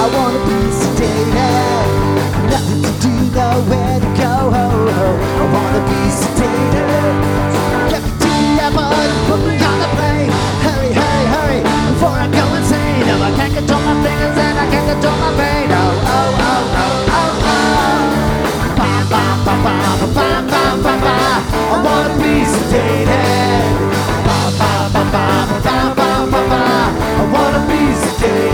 wanna be sedated. Nothing to do, nowhere to go. I wanna be sedated. Get me to the airport, put me on the plane. Hurry, hurry, hurry, before I go insane. If I can't control my fingers and I can't control my brain.